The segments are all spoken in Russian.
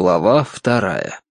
Глава 2.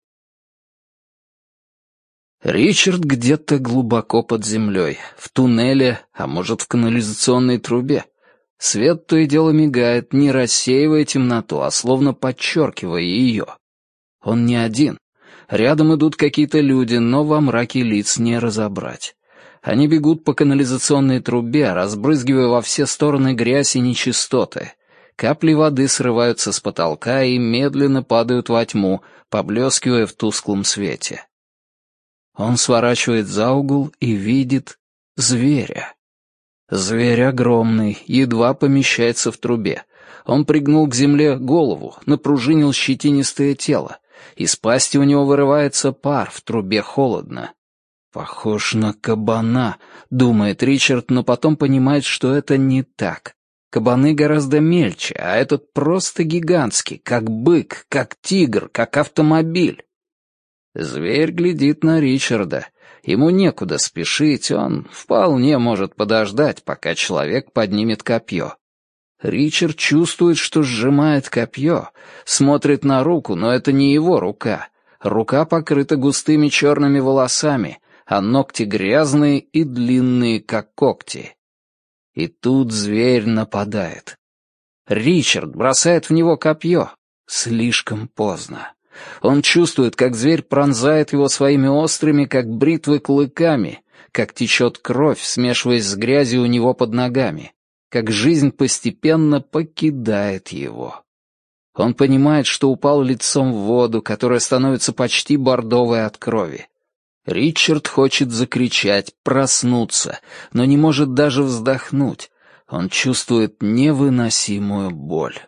Ричард где-то глубоко под землей, в туннеле, а может, в канализационной трубе. Свет то и дело мигает, не рассеивая темноту, а словно подчеркивая ее. Он не один. Рядом идут какие-то люди, но во мраке лиц не разобрать. Они бегут по канализационной трубе, разбрызгивая во все стороны грязь и нечистоты. Капли воды срываются с потолка и медленно падают во тьму, поблескивая в тусклом свете. Он сворачивает за угол и видит зверя. Зверь огромный, едва помещается в трубе. Он пригнул к земле голову, напружинил щетинистое тело. Из пасти у него вырывается пар, в трубе холодно. «Похож на кабана», — думает Ричард, но потом понимает, что это не так. Кабаны гораздо мельче, а этот просто гигантский, как бык, как тигр, как автомобиль. Зверь глядит на Ричарда. Ему некуда спешить, он вполне может подождать, пока человек поднимет копье. Ричард чувствует, что сжимает копье, смотрит на руку, но это не его рука. Рука покрыта густыми черными волосами, а ногти грязные и длинные, как когти. И тут зверь нападает. Ричард бросает в него копье. Слишком поздно. Он чувствует, как зверь пронзает его своими острыми, как бритвы, клыками, как течет кровь, смешиваясь с грязью у него под ногами, как жизнь постепенно покидает его. Он понимает, что упал лицом в воду, которая становится почти бордовой от крови. Ричард хочет закричать, проснуться, но не может даже вздохнуть. Он чувствует невыносимую боль.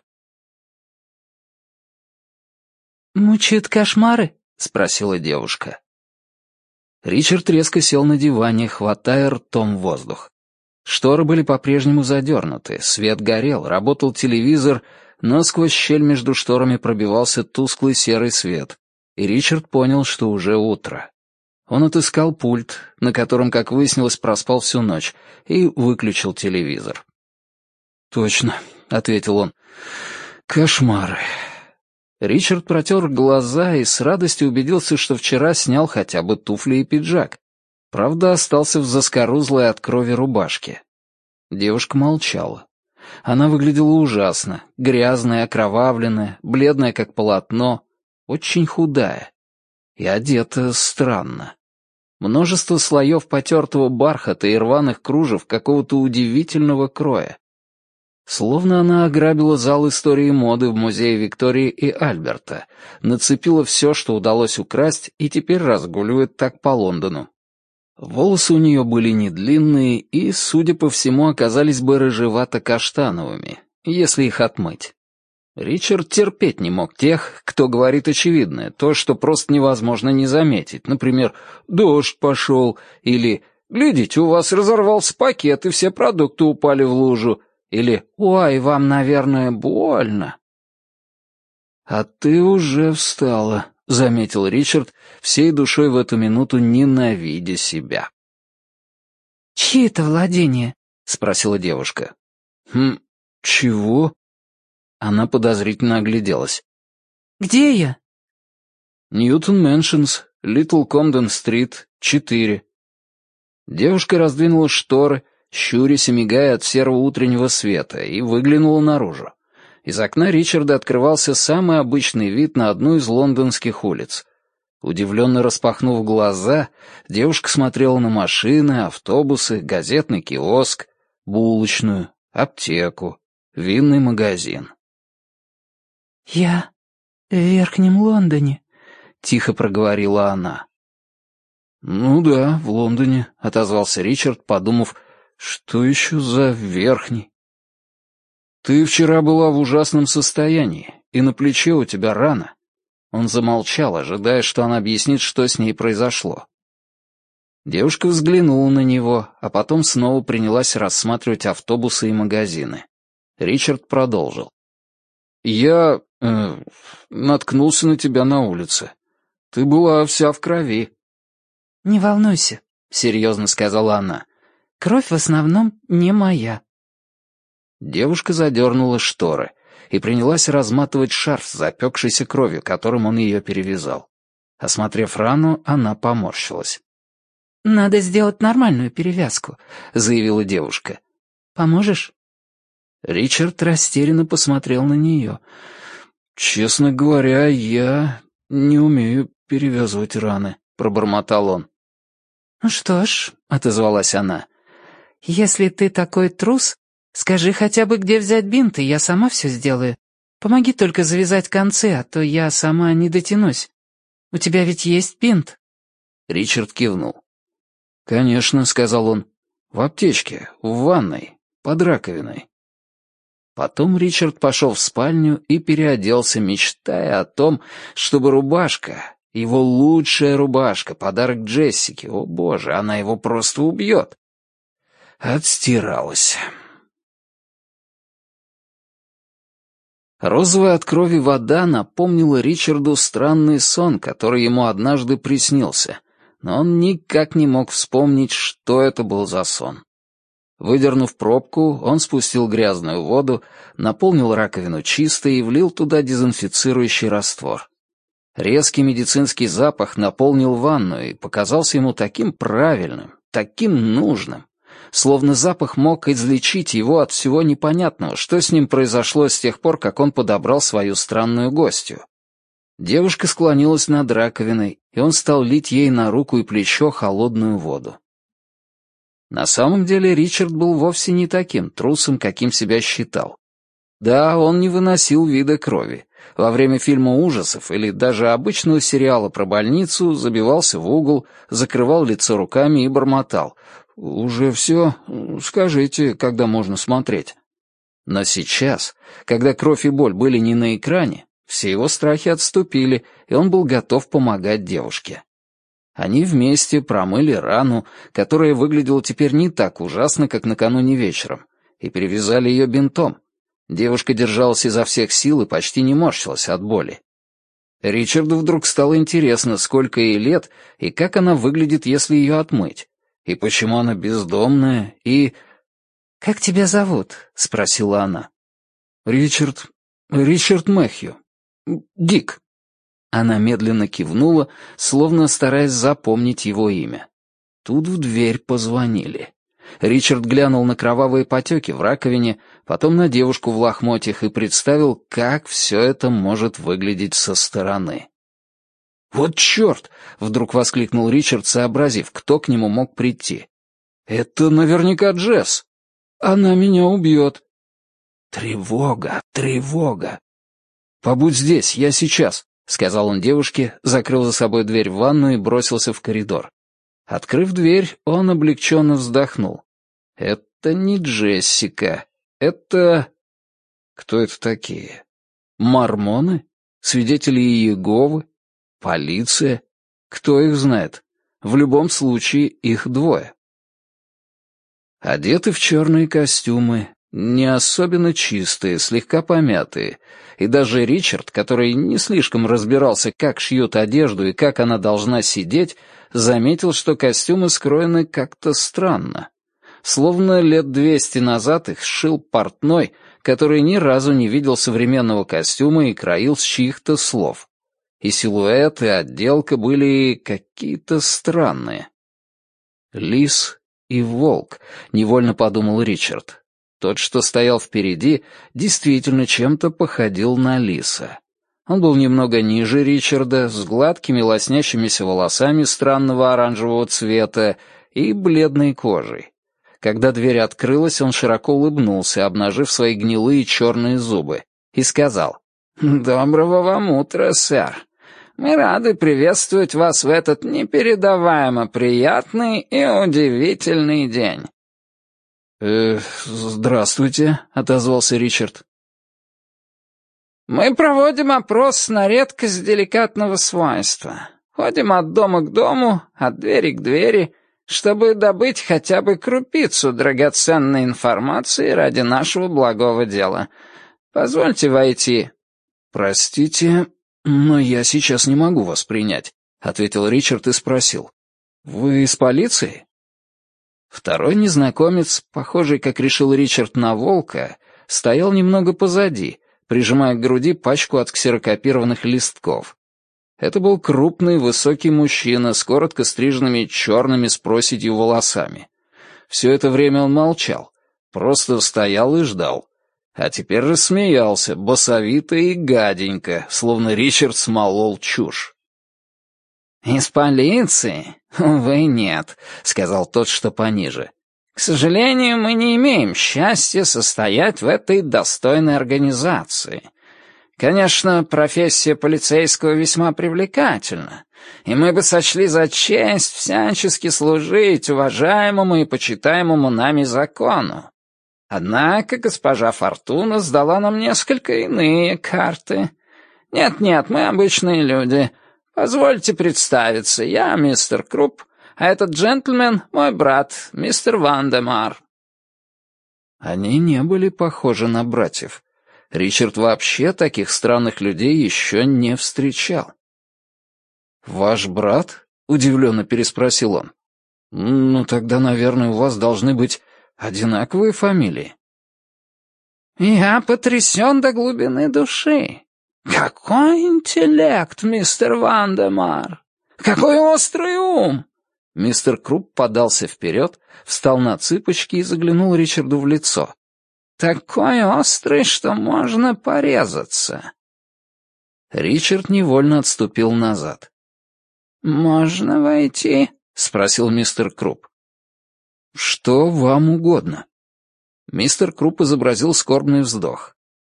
«Мучают кошмары?» — спросила девушка. Ричард резко сел на диване, хватая ртом воздух. Шторы были по-прежнему задернуты, свет горел, работал телевизор, но сквозь щель между шторами пробивался тусклый серый свет, и Ричард понял, что уже утро. Он отыскал пульт, на котором, как выяснилось, проспал всю ночь, и выключил телевизор. «Точно», — ответил он, — «кошмары». Ричард протер глаза и с радостью убедился, что вчера снял хотя бы туфли и пиджак. Правда, остался в заскорузлой от крови рубашке. Девушка молчала. Она выглядела ужасно, грязная, окровавленная, бледная, как полотно, очень худая. И одета странно. Множество слоев потертого бархата и рваных кружев какого-то удивительного кроя. Словно она ограбила зал истории моды в музее Виктории и Альберта, нацепила все, что удалось украсть, и теперь разгуливает так по Лондону. Волосы у нее были не длинные и, судя по всему, оказались бы рыжевато-каштановыми, если их отмыть. Ричард терпеть не мог тех, кто говорит очевидное, то, что просто невозможно не заметить. Например, «дождь пошел» или «глядите, у вас разорвался пакет, и все продукты упали в лужу» или «ой, вам, наверное, больно». «А ты уже встала», — заметил Ричард, всей душой в эту минуту ненавидя себя. «Чьи это владения?» — спросила девушка. Чего?» Она подозрительно огляделась. «Где я?» «Ньютон Мэншнс, Литл Комден-стрит, 4». Девушка раздвинула шторы, щурясь и мигая от серого утреннего света, и выглянула наружу. Из окна Ричарда открывался самый обычный вид на одну из лондонских улиц. Удивленно распахнув глаза, девушка смотрела на машины, автобусы, газетный киоск, булочную, аптеку, винный магазин. «Я в Верхнем Лондоне», — тихо проговорила она. «Ну да, в Лондоне», — отозвался Ричард, подумав, что еще за Верхний? «Ты вчера была в ужасном состоянии, и на плече у тебя рана». Он замолчал, ожидая, что она объяснит, что с ней произошло. Девушка взглянула на него, а потом снова принялась рассматривать автобусы и магазины. Ричард продолжил. «Я наткнулся на тебя на улице. Ты была вся в крови». «Не волнуйся», — серьезно сказала она. «Кровь в основном не моя». Девушка задернула шторы. и принялась разматывать шарф с запекшейся кровью, которым он ее перевязал. Осмотрев рану, она поморщилась. «Надо сделать нормальную перевязку», — заявила девушка. «Поможешь?» Ричард растерянно посмотрел на нее. «Честно говоря, я не умею перевязывать раны», — пробормотал он. «Ну что ж», — отозвалась она, — «если ты такой трус, скажи хотя бы, где взять бинты, я сама все сделаю. Помоги только завязать концы, а то я сама не дотянусь. У тебя ведь есть бинт?» Ричард кивнул. «Конечно», — сказал он, — «в аптечке, в ванной, под раковиной». Потом Ричард пошел в спальню и переоделся, мечтая о том, чтобы рубашка, его лучшая рубашка, подарок Джессике, о боже, она его просто убьет, отстиралась. Розовая от крови вода напомнила Ричарду странный сон, который ему однажды приснился, но он никак не мог вспомнить, что это был за сон. Выдернув пробку, он спустил грязную воду, наполнил раковину чистой и влил туда дезинфицирующий раствор. Резкий медицинский запах наполнил ванну и показался ему таким правильным, таким нужным, словно запах мог излечить его от всего непонятного, что с ним произошло с тех пор, как он подобрал свою странную гостью. Девушка склонилась над раковиной, и он стал лить ей на руку и плечо холодную воду. На самом деле Ричард был вовсе не таким трусом, каким себя считал. Да, он не выносил вида крови. Во время фильма ужасов или даже обычного сериала про больницу забивался в угол, закрывал лицо руками и бормотал: «Уже все? Скажите, когда можно смотреть?» Но сейчас, когда кровь и боль были не на экране, все его страхи отступили, и он был готов помогать девушке. Они вместе промыли рану, которая выглядела теперь не так ужасно, как накануне вечером, и перевязали ее бинтом. Девушка держалась изо всех сил и почти не морщилась от боли. Ричарду вдруг стало интересно, сколько ей лет и как она выглядит, если ее отмыть, и почему она бездомная, и... «Как тебя зовут?» — спросила она. Ричард Мэхью. Дик». Она медленно кивнула, словно стараясь запомнить его имя. Тут в дверь позвонили. Ричард глянул на кровавые потеки в раковине, потом на девушку в лохмотьях и представил, как все это может выглядеть со стороны. «Вот черт!» — вдруг воскликнул Ричард, сообразив, кто к нему мог прийти. «Это наверняка Джесс. Она меня убьет». «Тревога, тревога!» «Побудь здесь, я сейчас», — сказал он девушке, закрыл за собой дверь в ванну и бросился в коридор. Открыв дверь, он облегченно вздохнул. «Это не Джессика. Это...» «Кто это такие? Мормоны? Свидетели Иеговы? Полиция? Кто их знает? В любом случае, их двое». Одеты в черные костюмы, не особенно чистые, слегка помятые, и даже Ричард, который не слишком разбирался, как шьют одежду и как она должна сидеть, заметил, что костюмы скроены как-то странно. Словно лет 200 назад их сшил портной, который ни разу не видел современного костюма и краил с чьих-то слов. И силуэт, и отделка были какие-то странные. «Лис и волк», — невольно подумал Ричард. Тот, что стоял впереди, действительно чем-то походил на лиса. Он был немного ниже Ричарда, с гладкими лоснящимися волосами странного оранжевого цвета и бледной кожей. Когда дверь открылась, он широко улыбнулся, обнажив свои гнилые черные зубы, и сказал: «Доброго вам утра, сэр. Мы рады приветствовать вас в этот непередаваемо приятный и удивительный день». «Здравствуйте», — отозвался Ричард. «Мы проводим опрос на редкость деликатного свойства. Ходим от дома к дому, от двери к двери, чтобы добыть хотя бы крупицу драгоценной информации ради нашего благого дела. Позвольте войти». «Простите, но я сейчас не могу вас принять», — ответил Ричард и спросил. «Вы из полиции?» Второй незнакомец, похожий, как решил Ричард, на волка, стоял немного позади, прижимая к груди пачку отксерокопированных листков. Это был крупный, высокий мужчина с коротко стриженными черными с проседью волосами. Все это время он молчал, просто стоял и ждал. А теперь рассмеялся, басовито и гаденько, словно Ричард смолол чушь. «Из полиции? Увы, нет», — сказал тот, что пониже. «К сожалению, мы не имеем счастья состоять в этой достойной организации. Конечно, профессия полицейского весьма привлекательна, и мы бы сочли за честь всячески служить уважаемому и почитаемому нами закону. Однако госпожа Фортуна сдала нам несколько иные карты. Нет, мы обычные люди. Позвольте представиться, я мистер Круп, а этот джентльмен — мой брат, мистер Вандемар». Они не были похожи на братьев. Ричард вообще таких странных людей еще не встречал. «Ваш брат?» — удивленно переспросил он. «Ну, тогда, наверное, у вас должны быть одинаковые фамилии». «Я потрясен до глубины души. Какой интеллект, мистер Вандемар! Какой острый ум!» Мистер Круп подался вперед, встал на цыпочки и заглянул Ричарду в лицо. «Такой острый, что можно порезаться». Ричард невольно отступил назад. «Можно войти?» — спросил мистер Круп. «Что вам угодно». Мистер Круп изобразил скорбный вздох.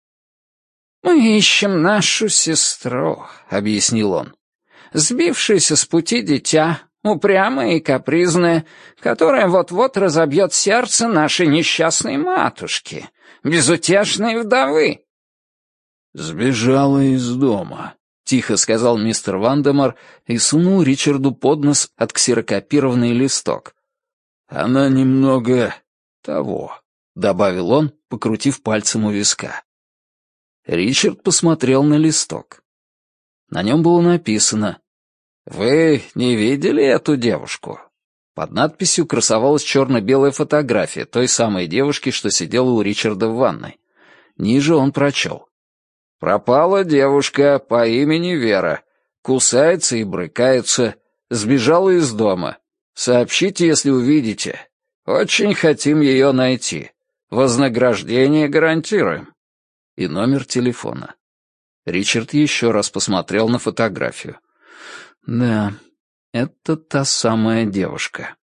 «Мы ищем нашу сестру», — объяснил он. «Сбившееся с пути дитя, упрямая и капризная, которая вот-вот разобьет сердце нашей несчастной матушки, безутешной вдовы». «Сбежала из дома», — тихо сказал мистер Вандемар и сунул Ричарду под нос отксерокопированный листок. «Она немного того», — добавил он, покрутив пальцем у виска. Ричард посмотрел на листок. На нем было написано: «Вы не видели эту девушку?» Под надписью красовалась черно-белая фотография той самой девушки, что сидела у Ричарда в ванной. Ниже он прочел: «Пропала девушка по имени Вера. Кусается и брыкается. Сбежала из дома. Сообщите, если увидите. Очень хотим ее найти. Вознаграждение гарантируем». И номер телефона. Ричард еще раз посмотрел на фотографию. Да, это та самая девушка.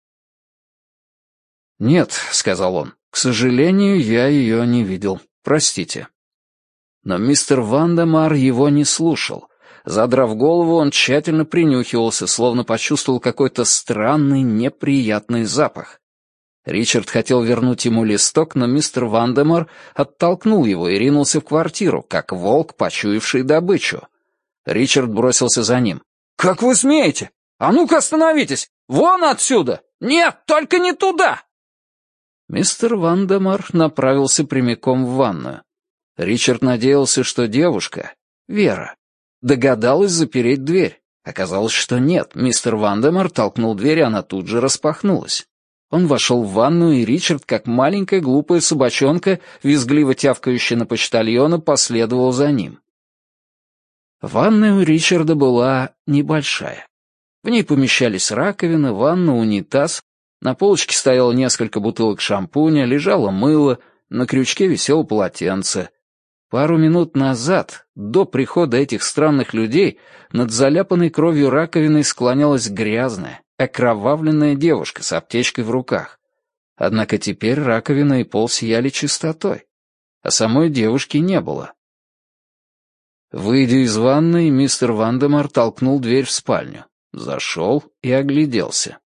«Нет», — сказал он, — «к сожалению, я ее не видел. Простите». Но мистер Вандемар его не слушал. Задрав голову, он тщательно принюхивался, словно почувствовал какой-то странный, неприятный запах. Ричард хотел вернуть ему листок, но мистер Вандемар оттолкнул его и ринулся в квартиру, как волк, почуявший добычу. Ричард бросился за ним. «Как вы смеете? А ну-ка остановитесь! Вон отсюда! Нет, только не туда!» Мистер Вандемар направился прямиком в ванную. Ричард надеялся, что девушка, Вера, догадалась запереть дверь. Оказалось, что нет. Мистер Вандемар толкнул дверь, и она тут же распахнулась. Он вошел в ванную, и Ричард, как маленькая глупая собачонка, визгливо тявкающая на почтальона, последовал за ним. Ванная у Ричарда была небольшая. В ней помещались раковина, ванна, унитаз. На полочке стояло несколько бутылок шампуня, лежало мыло, на крючке висело полотенце. Пару минут назад, до прихода этих странных людей, над заляпанной кровью раковиной склонялась грязная, окровавленная девушка с аптечкой в руках. Однако теперь раковина и пол сияли чистотой, а самой девушки не было. Выйдя из ванной, мистер Вандемар толкнул дверь в спальню, зашел и огляделся.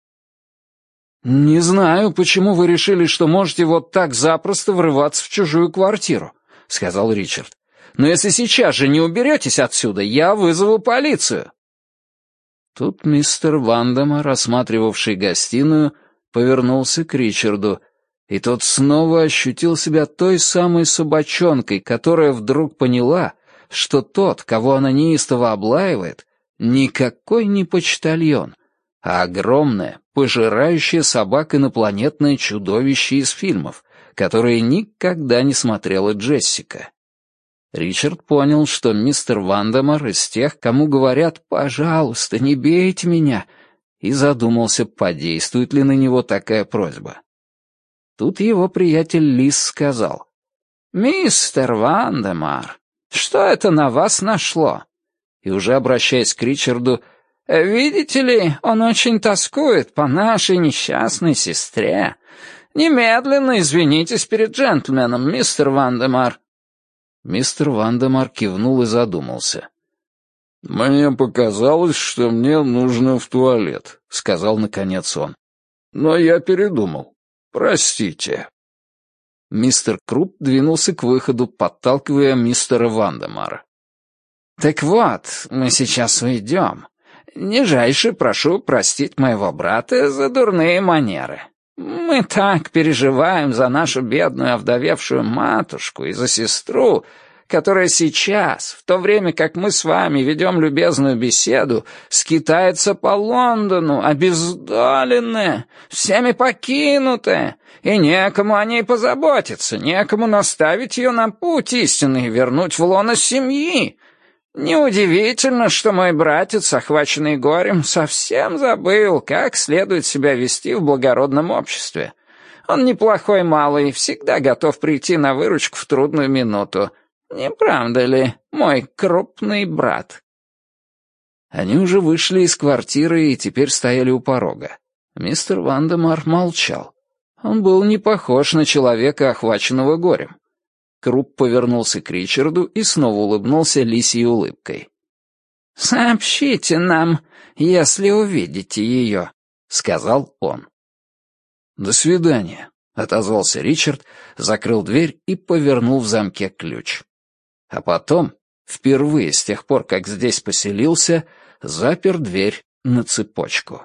«Не знаю, почему вы решили, что можете вот так запросто врываться в чужую квартиру», — сказал Ричард. «Но если сейчас же не уберетесь отсюда, я вызову полицию». Тут мистер Вандемар, рассматривавший гостиную, повернулся к Ричарду, и тот снова ощутил себя той самой собачонкой, которая вдруг поняла, что тот, кого она неистово облаивает, никакой не почтальон, а огромное, пожирающее собак инопланетное чудовище из фильмов, которые никогда не смотрела Джессика. Ричард понял, что мистер Вандемар из тех, кому говорят «пожалуйста, не бейте меня», и задумался, подействует ли на него такая просьба. Тут его приятель Лис сказал: «Мистер Вандемар, что это на вас нашло?» И уже обращаясь к Ричарду: «Видите ли, он очень тоскует по нашей несчастной сестре. Немедленно извинитесь перед джентльменом, мистер Вандемар». Мистер Вандемар кивнул и задумался. «Мне показалось, что мне нужно в туалет», — сказал наконец он. «Но я передумал. Простите». Мистер Круп двинулся к выходу, подталкивая мистера Вандемара. «Так вот, мы сейчас уйдем. Нижайше прошу простить моего брата за дурные манеры. Мы так переживаем за нашу бедную овдовевшую матушку и за сестру, которая сейчас, в то время как мы с вами ведем любезную беседу, скитается по Лондону, обездоленная, всеми покинутая, и некому о ней позаботиться, некому наставить ее на путь истинный и вернуть в лоно семьи. Неудивительно, что мой братец, охваченный горем, совсем забыл, как следует себя вести в благородном обществе. Он неплохой малый, всегда готов прийти на выручку в трудную минуту. Не правда ли, мой крупный брат?» Они уже вышли из квартиры и теперь стояли у порога. Мистер Вандемар молчал. Он был не похож на человека, охваченного горем. Круп повернулся к Ричарду и снова улыбнулся лисьей улыбкой. «Сообщите нам, если увидите ее», — сказал он. «До свидания», — отозвался Ричард, закрыл дверь и повернул в замке ключ. А потом, впервые с тех пор, как здесь поселился, запер дверь на цепочку.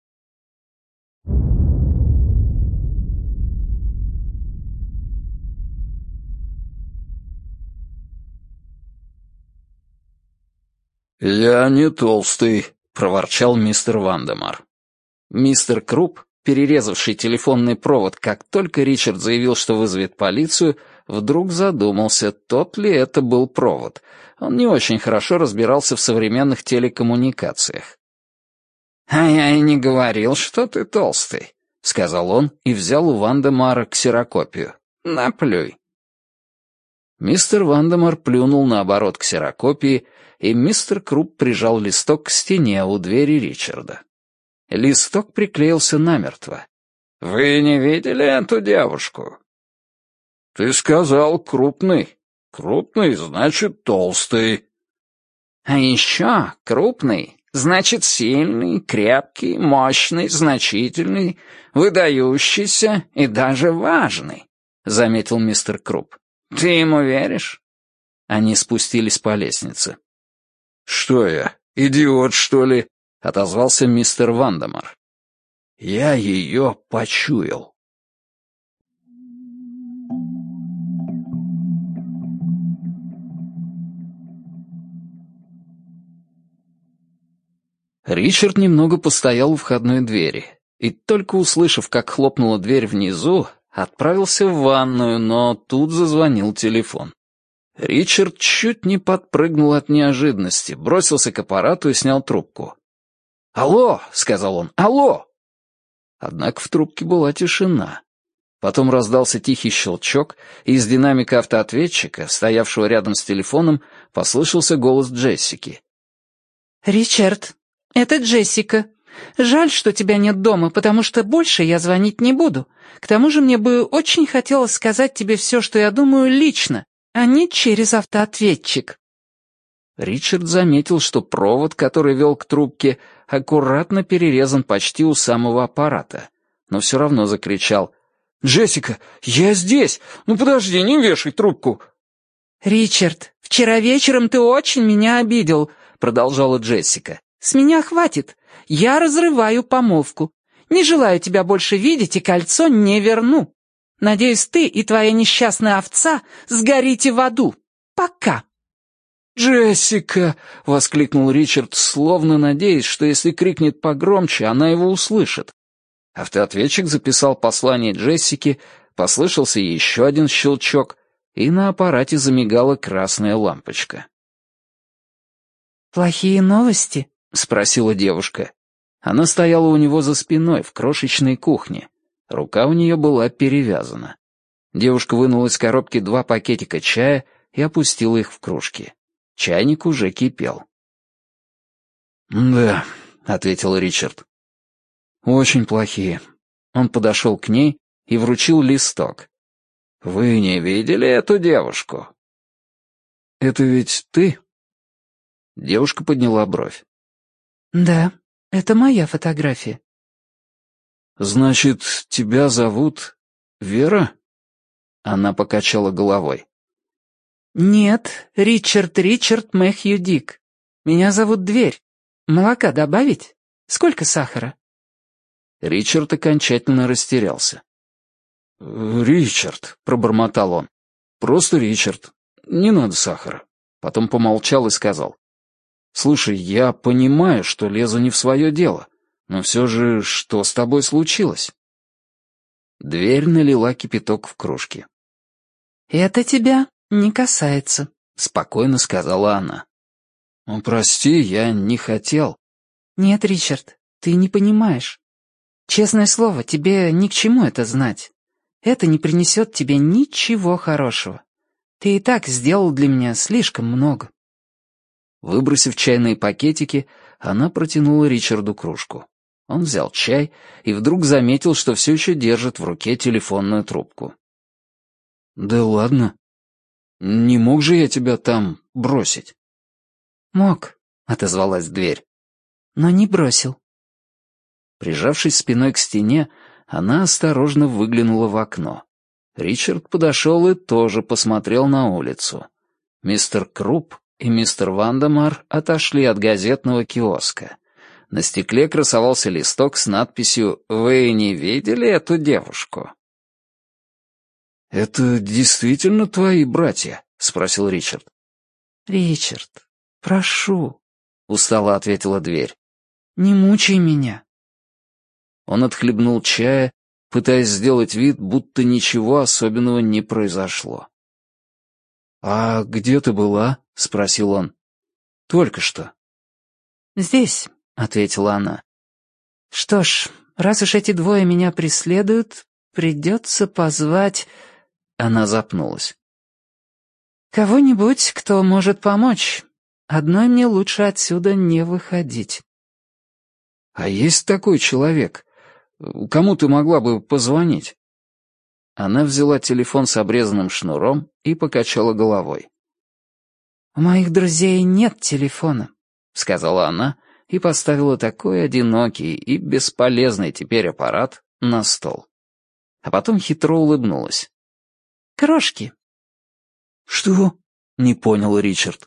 «Я не толстый», — проворчал мистер Вандемар. Мистер Круп, перерезавший телефонный провод, как только Ричард заявил, что вызовет полицию, вдруг задумался, тот ли это был провод. Он не очень хорошо разбирался в современных телекоммуникациях. «А я и не говорил, что ты толстый», — сказал он и взял у Вандемара ксерокопию. «Наплюй». Мистер Вандемар плюнул на оборот ксерокопии, и мистер Круп прижал листок к стене у двери Ричарда. Листок приклеился намертво. «Вы не видели эту девушку?» «Ты сказал крупный. Крупный значит толстый». «А еще крупный значит сильный, крепкий, мощный, значительный, выдающийся и даже важный», — заметил мистер Круп. «Ты ему веришь?» Они спустились по лестнице. «Что я, идиот, что ли?» — отозвался мистер Вандемар. «Я ее почуял». Ричард немного постоял у входной двери, и только услышав, как хлопнула дверь внизу, отправился в ванную, но тут зазвонил телефон. Ричард чуть не подпрыгнул от неожиданности, бросился к аппарату и снял трубку. «Алло!» — сказал он. «Алло!» Однако в трубке была тишина. Потом раздался тихий щелчок, и из динамика автоответчика, стоявшего рядом с телефоном, послышался голос Джессики. «Ричард, это Джессика. Жаль, что тебя нет дома, потому что больше я звонить не буду. К тому же мне бы очень хотелось сказать тебе все, что я думаю, лично, а не через автоответчик». Ричард заметил, что провод, который вел к трубке, аккуратно перерезан почти у самого аппарата, но все равно закричал: «Джессика, я здесь! Ну подожди, не вешай трубку!» «Ричард, вчера вечером ты очень меня обидел», — продолжала Джессика. «С меня хватит. Я разрываю помолвку. Не желаю тебя больше видеть и кольцо не верну. Надеюсь, ты и твоя несчастная овца сгорите в аду. Пока». «Джессика!» — воскликнул Ричард, словно надеясь, что если крикнет погромче, она его услышит. Автоответчик записал послание Джессики, послышался еще один щелчок, и на аппарате замигала красная лампочка. «Плохие новости?» — спросила девушка. Она стояла у него за спиной в крошечной кухне. Рука у нее была перевязана. Девушка вынула из коробки 2 пакетика чая и опустила их в кружки. Чайник уже кипел. «Да», — ответил Ричард. «Очень плохие». Он подошел к ней и вручил листок. «Вы не видели эту девушку?» «Это ведь ты?» Девушка подняла бровь. «Да, это моя фотография». «Значит, тебя зовут Вера?» Она покачала головой. «Нет, Ричард Мэхью Дик. Меня зовут Дверь. Молока добавить? Сколько сахара?» Ричард окончательно растерялся. «Ричард», — пробормотал он. «Просто Ричард. Не надо сахара». Потом помолчал и сказал. «Слушай, я понимаю, что лезу не в свое дело, но все же, что с тобой случилось?» Дверь налила кипяток в кружки. «Это тебя не касается», — спокойно сказала она. «Прости, я не хотел». «Нет, Ричард, ты не понимаешь. Честное слово, тебе ни к чему это знать. Это не принесет тебе ничего хорошего. Ты и так сделал для меня слишком много». Выбросив чайные пакетики, она протянула Ричарду кружку. Он взял чай и вдруг заметил, что все еще держит в руке телефонную трубку. «Да ладно. Не мог же я тебя там бросить?» «Мог», — отозвалась дверь, — «но не бросил». Прижавшись спиной к стене, она осторожно выглянула в окно. Ричард подошел и тоже посмотрел на улицу. Мистер Круп и мистер Вандемар отошли от газетного киоска. На стекле красовался листок с надписью «Вы не видели эту девушку?» «Это действительно твои братья?» — спросил Ричард. «Ричард, прошу», — устало ответила дверь, — «не мучай меня». Он отхлебнул чая, пытаясь сделать вид, будто ничего особенного не произошло. «А где ты была?» — спросил он. «Только что». «Здесь», — ответила она. «Что ж, раз уж эти двое меня преследуют, придется позвать...» Она запнулась. «Кого-нибудь, кто может помочь. Одной мне лучше отсюда не выходить». «А есть такой человек? Кому ты могла бы позвонить?» Она взяла телефон с обрезанным шнуром и покачала головой. «У моих друзей нет телефона», — сказала она и поставила такой одинокий и бесполезный теперь аппарат на стол. А потом хитро улыбнулась. «Крошки». «Что?» — не понял Ричард.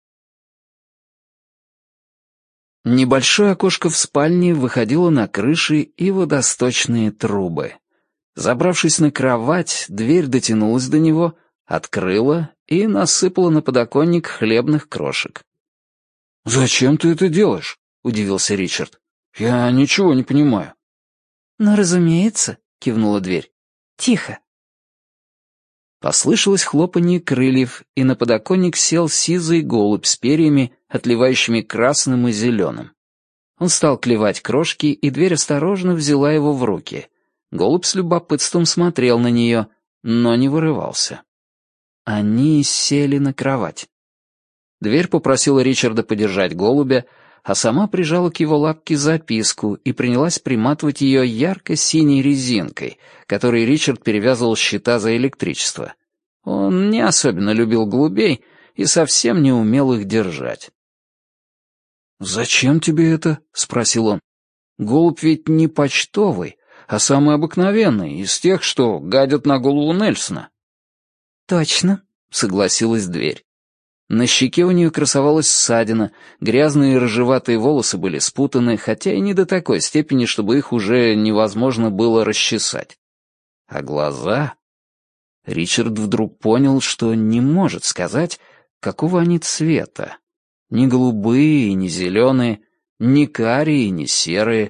Небольшое окошко в спальне выходило на крыши и водосточные трубы. Забравшись на кровать, дверь дотянулась до него, открыла и насыпала на подоконник хлебных крошек. «Зачем ты это делаешь?» — удивился Ричард. «Я ничего не понимаю». «Ну, разумеется», — кивнула дверь. «Тихо». Послышалось хлопанье крыльев, и на подоконник сел сизый голубь с перьями, отливающими красным и зеленым. Он стал клевать крошки, и дверь осторожно взяла его в руки. Голубь с любопытством смотрел на нее, но не вырывался. Они сели на кровать. Дверь попросила Ричарда подержать голубя, а сама прижала к его лапке записку и принялась приматывать ее ярко-синей резинкой, которой Ричард перевязывал счета за электричество. Он не особенно любил голубей и совсем не умел их держать. «Зачем тебе это?» — спросил он. «Голубь ведь не почтовый, а самый обыкновенный, из тех, что гадят на голову Нельсона». «Точно», — согласилась дверь. На щеке у нее красовалась ссадина, грязные рыжеватые волосы были спутаны, хотя и не до такой степени, чтобы их уже невозможно было расчесать. А глаза... Ричард вдруг понял, что не может сказать, какого они цвета. Ни голубые, ни зеленые, ни карие, ни серые.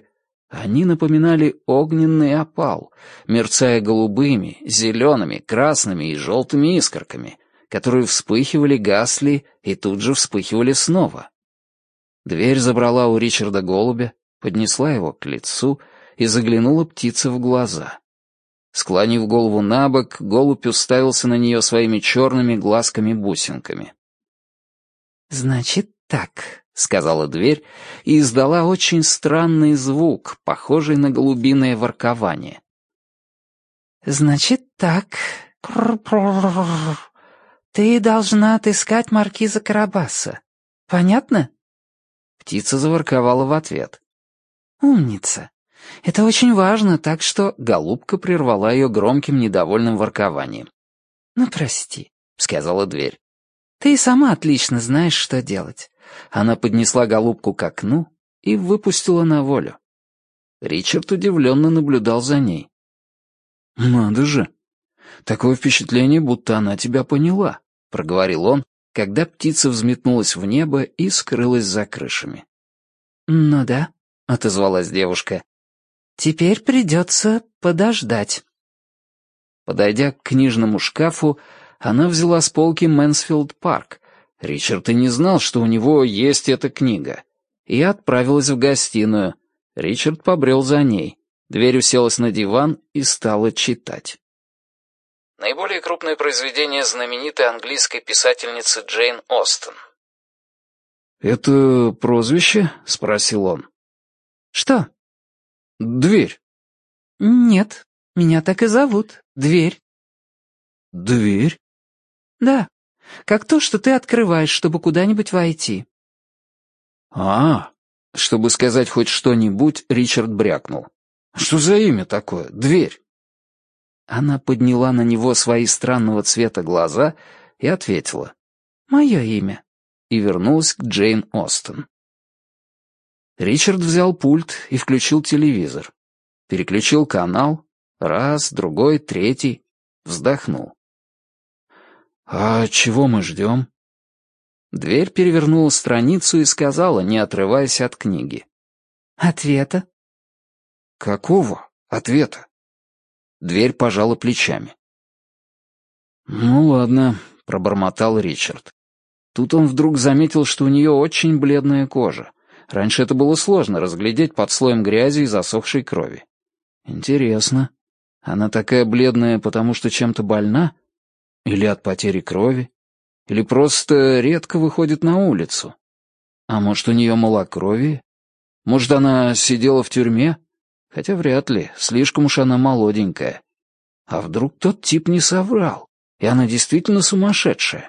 Они напоминали огненный опал, мерцая голубыми, зелеными, красными и желтыми искорками, которые вспыхивали, гасли и тут же вспыхивали снова. Дверь забрала у Ричарда голубя, поднесла его к лицу и заглянула птице в глаза. Склонив голову набок, голубь уставился на нее своими черными глазками-бусинками. «Значит так», — сказала дверь и издала очень странный звук, похожий на голубиное воркование. «Значит так. Ты должна отыскать маркиза Карабаса. Понятно?» Птица заворковала в ответ. «Умница. Это очень важно, так что...» Голубка прервала ее громким недовольным воркованием. «Ну, прости», — сказала дверь. «ты и сама отлично знаешь, что делать». Она поднесла голубку к окну и выпустила на волю. Ричард удивленно наблюдал за ней. «Надо же! Такое впечатление, будто она тебя поняла», — проговорил он, когда птица взметнулась в небо и скрылась за крышами. «Ну да», — отозвалась девушка. «Теперь придется подождать». Подойдя к книжному шкафу, она взяла с полки «Мэнсфилд Парк». Ричард и не знал, что у него есть эта книга. И отправилась в гостиную. Ричард побрел за ней. Дверь уселась на диван и стала читать. Наиболее крупное произведение знаменитой английской писательницы Джейн Остен. «Это прозвище?» — спросил он. «Что?» «Дверь». «Нет, меня так и зовут. Дверь». «Дверь?» «Да, как то, что ты открываешь, чтобы куда-нибудь войти». Чтобы сказать хоть что-нибудь, Ричард брякнул. «Что за имя такое? Дверь?» Она подняла на него свои странного цвета глаза и ответила. «Мое имя». И вернулась к Джейн Остен. Ричард взял пульт и включил телевизор. Переключил канал. Раз, другой, третий. Вздохнул. «А чего мы ждем?» Дверь перевернула страницу и сказала, не отрываясь от книги. «Ответа?» «Какого ответа?» Дверь пожала плечами. «Ну ладно», — пробормотал Ричард. Тут он вдруг заметил, что у нее очень бледная кожа. Раньше это было сложно разглядеть под слоем грязи и засохшей крови. Интересно, она такая бледная, потому что чем-то больна? Или от потери крови? Или просто редко выходит на улицу? А может, у нее малокровие? Может, она сидела в тюрьме? Хотя вряд ли, слишком уж она молоденькая. А вдруг тот тип не соврал, и она действительно сумасшедшая?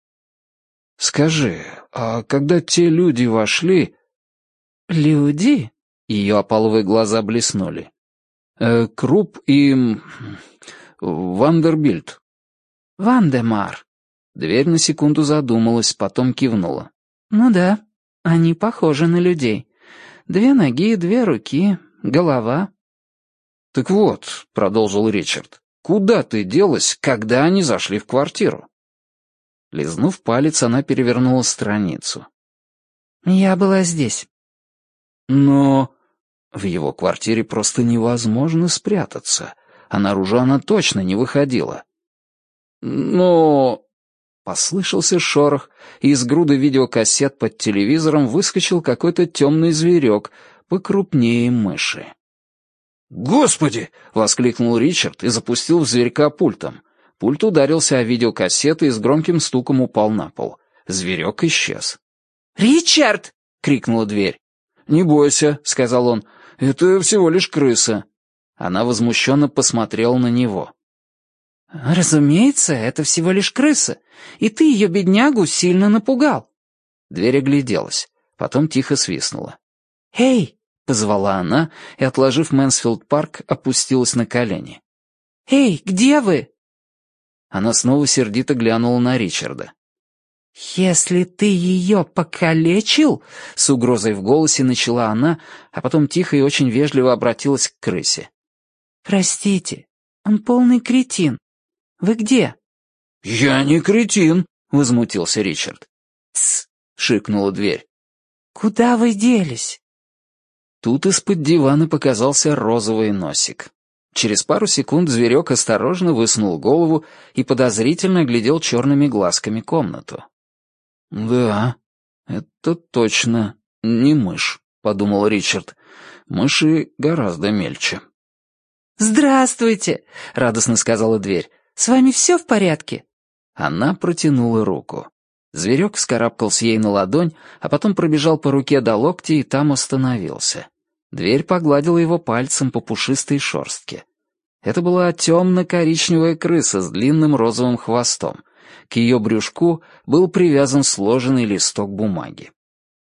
«Скажи, а когда те люди вошли...» «Люди?» — ее опаловые глаза блеснули. «Круп и... Вандербильт». «Вандемар». Дверь на секунду задумалась, потом кивнула. «Ну да, они похожи на людей. 2 ноги, 2 руки, голова». «Так вот», — продолжил Ричард, — «куда ты делась, когда они зашли в квартиру?» Лизнув палец, она перевернула страницу. «Я была здесь». «Но...» В его квартире просто невозможно спрятаться, а наружу она точно не выходила. «Но...» Послышался шорох, и из груды видеокассет под телевизором выскочил какой-то темный зверек, покрупнее мыши. «Господи!» — воскликнул Ричард и запустил в зверька пультом. Пульт ударился о видеокассеты и с громким стуком упал на пол. Зверек исчез. «Ричард!» — крикнула дверь. «Не бойся», — сказал он, — «это всего лишь крыса». Она возмущенно посмотрела на него. «Разумеется, это всего лишь крыса, и ты ее, беднягу, сильно напугал». Дверь огляделась, потом тихо свистнула. «Эй!» — позвала она и, отложив Мэнсфилд Парк, опустилась на колени. «Эй, где вы?» Она снова сердито глянула на Ричарда. «Если ты ее покалечил...» — с угрозой в голосе начала она, а потом тихо и очень вежливо обратилась к крысе. «Простите, он полный кретин. Вы где?» «Я не кретин», — возмутился Ричард. «Тсс!» — шикнула дверь. «Куда вы делись?» Тут из-под дивана показался розовый носик. Через пару секунд зверек осторожно высунул голову и подозрительно глядел черными глазками комнату. «Да, это точно не мышь», — подумал Ричард. «Мыши гораздо мельче». «Здравствуйте!» — радостно сказала дверь. «С вами все в порядке?» Она протянула руку. Зверек вскарабкался ей на ладонь, а потом пробежал по руке до локтя и там остановился. Дверь погладила его пальцем по пушистой шерстке. Это была темно-коричневая крыса с длинным розовым хвостом. К ее брюшку был привязан сложенный листок бумаги.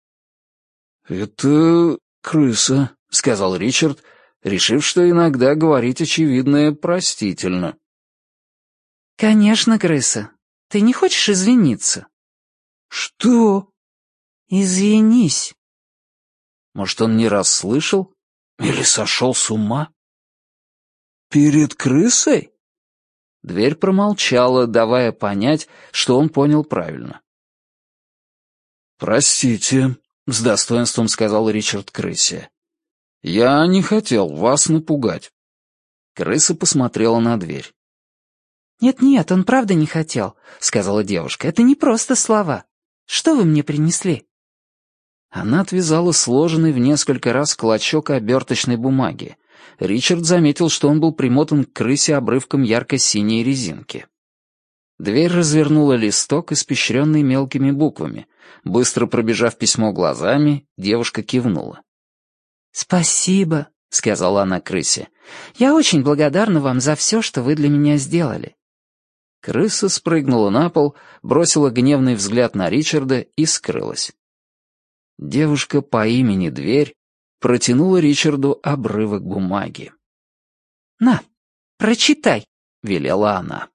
«Это крыса», — сказал Ричард, решив, что иногда говорить очевидное простительно. «Конечно, крыса. Ты не хочешь извиниться?» «Что?» «Извинись». Может, он не расслышал? Или сошел с ума? «Перед крысой?» Дверь промолчала, давая понять, что он понял правильно. «Простите», — с достоинством сказал Ричард крысе. «Я не хотел вас напугать». Крыса посмотрела на дверь. «Нет-нет, он правда не хотел», — сказала девушка. «Это не просто слова. Что вы мне принесли?» Она отвязала сложенный в несколько раз клочок оберточной бумаги. Ричард заметил, что он был примотан к крысе обрывком ярко-синей резинки. Дверь развернула листок, испещренный мелкими буквами. Быстро пробежав письмо глазами, девушка кивнула. «Спасибо», — сказала она крысе. «Я очень благодарна вам за все, что вы для меня сделали». Крыса спрыгнула на пол, бросила гневный взгляд на Ричарда и скрылась. Девушка по имени Дверь протянула Ричарду обрывок бумаги. «На, прочитай», — велела она.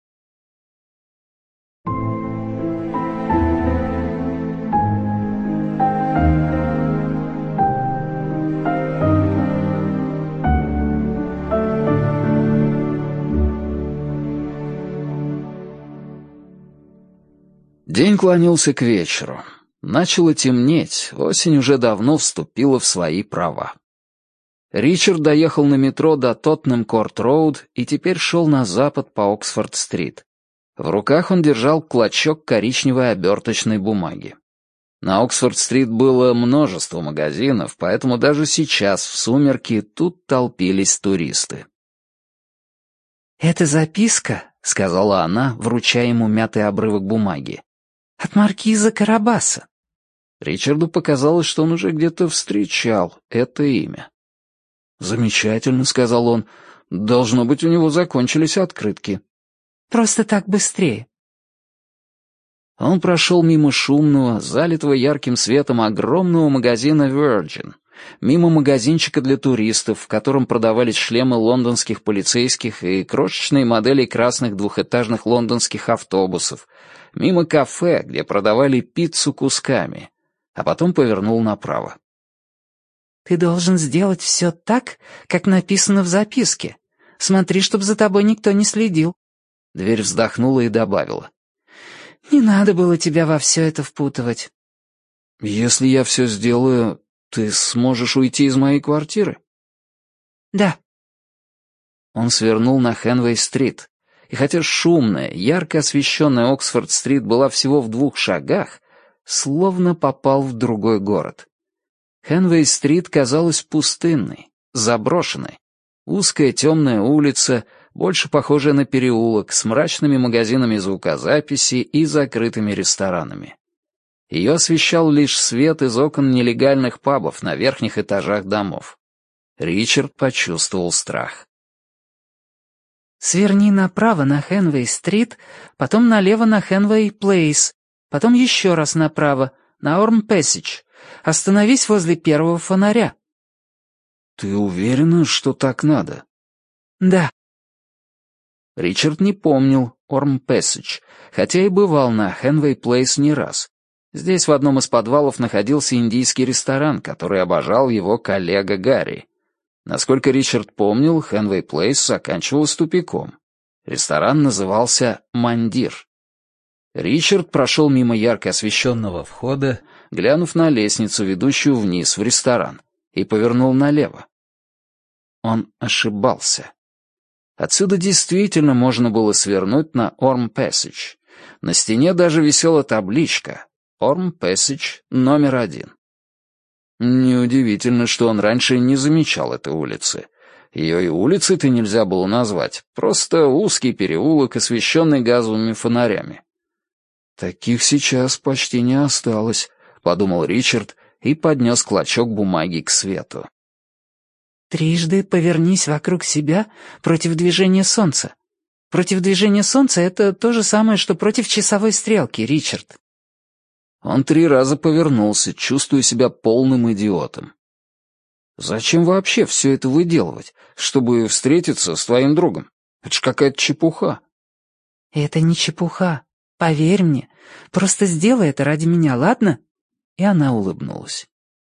День клонился к вечеру. Начало темнеть, осень уже давно вступила в свои права. Ричард доехал на метро до Тоттенхэм-Корт-Роуд и теперь шел на запад по Оксфорд-стрит. В руках он держал клочок коричневой оберточной бумаги. На Оксфорд-стрит было множество магазинов, поэтому даже сейчас, в сумерки, тут толпились туристы. «Это записка», — сказала она, вручая ему мятый обрывок бумаги. «От маркиза Карабаса». Ричарду показалось, что он уже где-то встречал это имя. «Замечательно», — сказал он. «Должно быть, у него закончились открытки». «Просто так быстрее». Он прошел мимо шумного, залитого ярким светом огромного магазина Virgin, мимо магазинчика для туристов, в котором продавались шлемы лондонских полицейских и крошечные модели красных двухэтажных лондонских автобусов, мимо кафе, где продавали пиццу кусками, а потом повернул направо. «Ты должен сделать все так, как написано в записке. Смотри, чтобы за тобой никто не следил». Дверь вздохнула и добавила. «Не надо было тебя во все это впутывать». «Если я все сделаю, ты сможешь уйти из моей квартиры?» «Да». Он свернул на Хенвей-стрит, и хотя шумная, ярко освещенная Оксфорд-стрит была всего в 2 шагах, словно попал в другой город. Хенвей-стрит казалась пустынной, заброшенной. Узкая темная улица, больше похожая на переулок, с мрачными магазинами звукозаписи и закрытыми ресторанами. Ее освещал лишь свет из окон нелегальных пабов на верхних этажах домов. Ричард почувствовал страх. «Сверни направо на Хенвей-стрит, потом налево на Хенвей-плейс, потом еще раз направо, на Орм-Пэссидж. Остановись возле первого фонаря». «Ты уверена, что так надо?» «Да». Ричард не помнил Орм-Пэссидж, хотя и бывал на Хенвей-плейс не раз. Здесь в одном из подвалов находился индийский ресторан, который обожал его коллега Гарри. Насколько Ричард помнил, Хенвей-плейс заканчивался тупиком. Ресторан назывался «Мандир». Ричард прошел мимо ярко освещенного входа, глянув на лестницу, ведущую вниз в ресторан. и повернул налево. Он ошибался. Отсюда действительно можно было свернуть на Орм Пэссидж. На стене даже висела табличка «Орм Пэссидж номер 1». Неудивительно, что он раньше не замечал этой улицы. Ее и улицей-то нельзя было назвать, просто узкий переулок, освещенный газовыми фонарями. «Таких сейчас почти не осталось», — подумал Ричард и поднес клочок бумаги к свету. «Трижды повернись вокруг себя против движения солнца. Против движения солнца — это то же самое, что против часовой стрелки, Ричард». Он 3 раза повернулся, чувствуя себя полным идиотом. «Зачем вообще все это выделывать, чтобы встретиться с твоим другом? Это ж какая-то чепуха». «Это не чепуха. Поверь мне. Просто сделай это ради меня, ладно?» И она улыбнулась.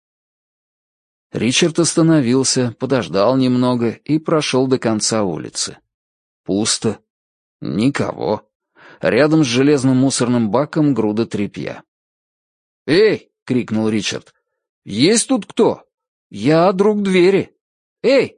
Ричард остановился, подождал немного и прошел до конца улицы. Пусто. Никого. Рядом с железным мусорным баком груда тряпья. «Эй!» — крикнул Ричард. «Есть тут кто? Я друг двери. Эй!»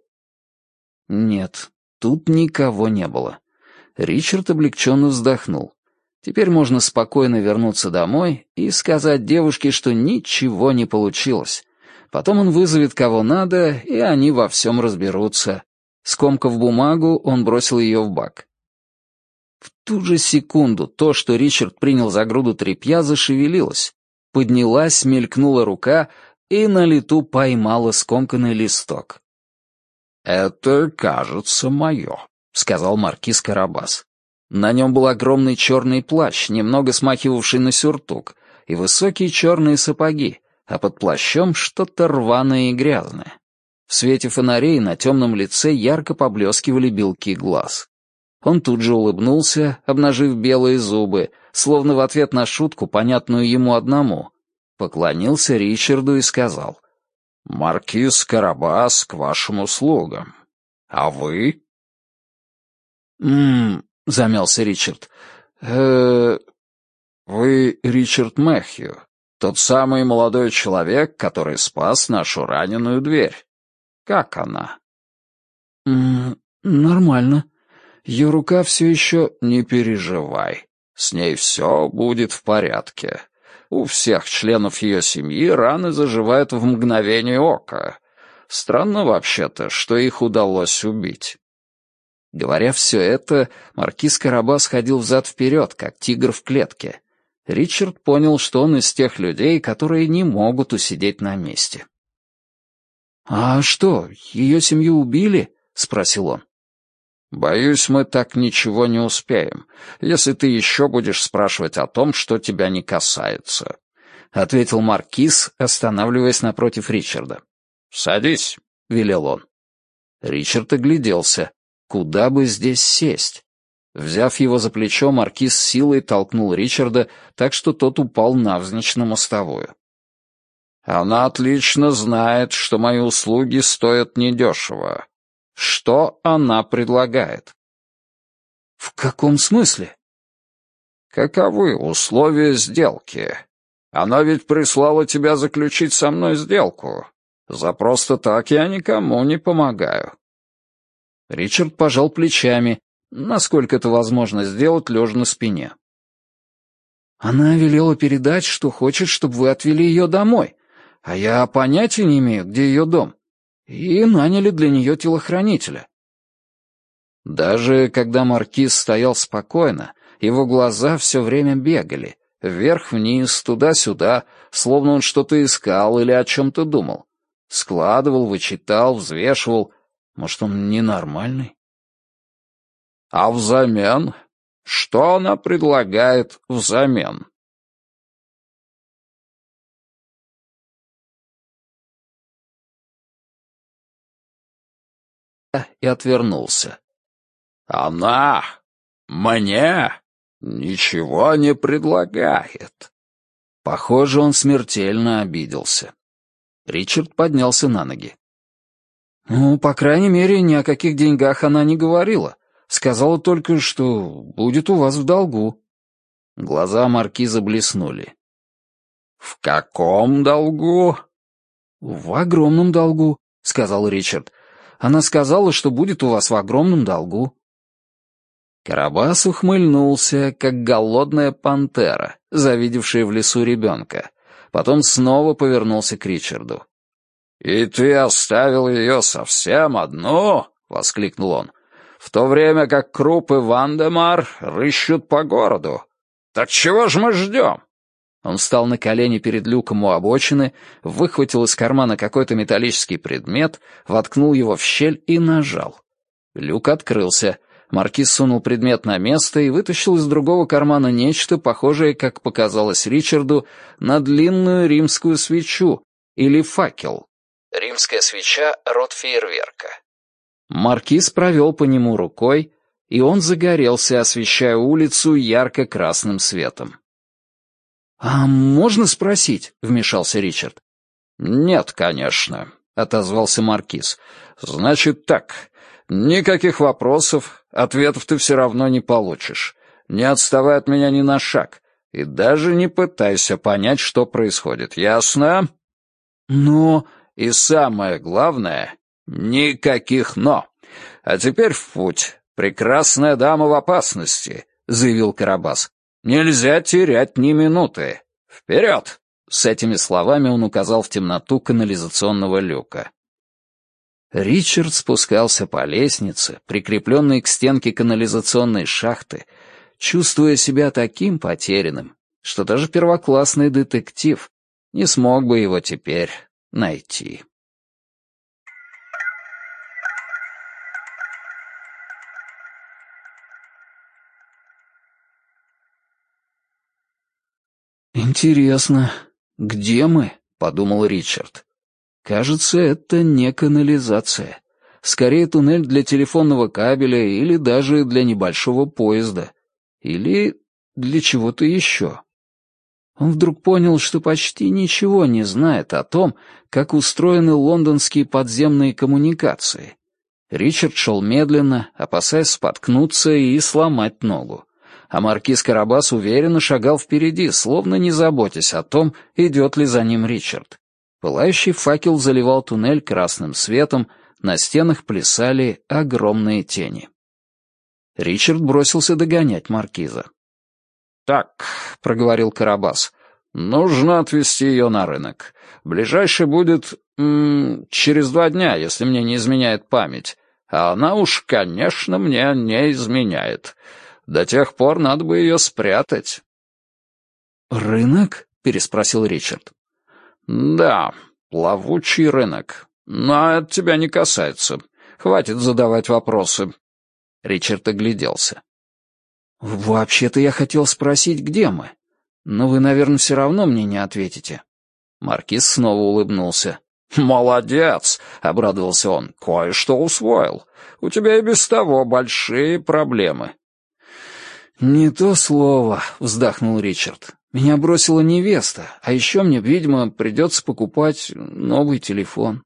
Нет, тут никого не было. Ричард облегченно вздохнул. Теперь можно спокойно вернуться домой и сказать девушке, что ничего не получилось. Потом он вызовет кого надо, и они во всем разберутся. Скомкав бумагу, он бросил ее в бак. В ту же секунду то, что Ричард принял за груду тряпья, зашевелилось. Поднялась, мелькнула рука и на лету поймала скомканный листок. «Это, кажется, мое», — сказал маркиз Карабас. На нем был огромный черный плащ, немного смахивавший на сюртук, и высокие черные сапоги, а под плащом что-то рваное и грязное. В свете фонарей на темном лице ярко поблескивали белки глаз. Он тут же улыбнулся, обнажив белые зубы, словно в ответ на шутку, понятную ему одному. Поклонился Ричарду и сказал: «Маркиз Карабас к вашим услугам. А вы?» Замялся Ричард. Вы Ричард Мэхью, тот самый молодой человек, который спас нашу раненую дверь. Как она?» Нормально. Ее рука все еще... Не переживай. С ней все будет в порядке. У всех членов ее семьи раны заживают в мгновение ока. Странно вообще-то, что их удалось убить». Говоря все это, маркиз Карабас ходил взад-вперед, как тигр в клетке. Ричард понял, что он из тех людей, которые не могут усидеть на месте. «А что, ее семью убили?» — спросил он. «Боюсь, мы так ничего не успеем, если ты еще будешь спрашивать о том, что тебя не касается», — ответил маркиз, останавливаясь напротив Ричарда. «Садись», — велел он. Ричард огляделся. Куда бы здесь сесть? Взяв его за плечо, маркиз силой толкнул Ричарда, так что тот упал навзничь на мостовую. «Она отлично знает, что мои услуги стоят недешево. Что она предлагает?» «В каком смысле?» «Каковы условия сделки? Она ведь прислала тебя заключить со мной сделку. За просто так я никому не помогаю». Ричард пожал плечами, насколько это возможно сделать, лежа на спине. «Она велела передать, что хочет, чтобы вы отвели ее домой, а я понятия не имею, где ее дом, и наняли для нее телохранителя». Даже когда маркиз стоял спокойно, его глаза все время бегали, вверх-вниз, туда-сюда, словно он что-то искал или о чем-то думал. Складывал, вычитал, взвешивал. Может, он ненормальный? «А взамен? Что она предлагает взамен?» И отвернулся. «Она мне ничего не предлагает». Похоже, он смертельно обиделся. Ричард поднялся на ноги. «Ну, по крайней мере, ни о каких деньгах она не говорила. Сказала только, что будет у вас в долгу». Глаза маркиза блеснули. «В каком долгу?» «В огромном долгу», — сказал Ричард. «Она сказала, что будет у вас в огромном долгу». Карабас ухмыльнулся, как голодная пантера, завидевшая в лесу ребенка. Потом снова повернулся к Ричарду. «И ты оставил ее совсем одну?» — воскликнул он. «В то время как Круп и Вандемар рыщут по городу. Так чего ж мы ждем?» Он встал на колени перед люком у обочины, выхватил из кармана какой-то металлический предмет, воткнул его в щель и нажал. Люк открылся. Маркиз сунул предмет на место и вытащил из другого кармана нечто, похожее, как показалось Ричарду, на длинную римскую свечу или факел. Римская свеча — род фейерверка. Маркиз провел по нему рукой, и он загорелся, освещая улицу ярко-красным светом. «А можно спросить?» — вмешался Ричард. «Нет, конечно», — отозвался Маркиз. «Значит так, никаких вопросов, ответов ты все равно не получишь. Не отставай от меня ни на шаг, и даже не пытайся понять, что происходит, ясно?» «Но...» «И самое главное, никаких «но». А теперь в путь. Прекрасная дама в опасности», — заявил Карабас. «Нельзя терять ни минуты. Вперед!» С этими словами он указал в темноту канализационного люка. Ричард спускался по лестнице, прикрепленной к стенке канализационной шахты, чувствуя себя таким потерянным, что даже первоклассный детектив не смог бы его теперь найти. «Интересно, где мы?» — подумал Ричард. «Кажется, это не канализация. Скорее туннель для телефонного кабеля или даже для небольшого поезда. Или для чего-то еще». Он вдруг понял, что почти ничего не знает о том, как устроены лондонские подземные коммуникации. Ричард шел медленно, опасаясь споткнуться и сломать ногу. А маркиз Карабас уверенно шагал впереди, словно не заботясь о том, идет ли за ним Ричард. Пылающий факел заливал туннель красным светом, на стенах плясали огромные тени. Ричард бросился догонять маркиза. «Так», — проговорил Карабас, — «нужно отвезти ее на рынок. Ближайший будет через 2 дня, если мне не изменяет память. А она уж, конечно, мне не изменяет. До тех пор надо бы ее спрятать». «Рынок?» — переспросил Ричард. «Да, плавучий рынок. Но это тебя не касается. Хватит задавать вопросы». Ричард огляделся. «Вообще-то я хотел спросить, где мы. Но вы, наверное, все равно мне не ответите». Маркиз снова улыбнулся. «Молодец!» — обрадовался он. «Кое-что усвоил. У тебя и без того большие проблемы». «Не то слово», — вздохнул Ричард. «Меня бросила невеста, а еще мне, видимо, придется покупать новый телефон».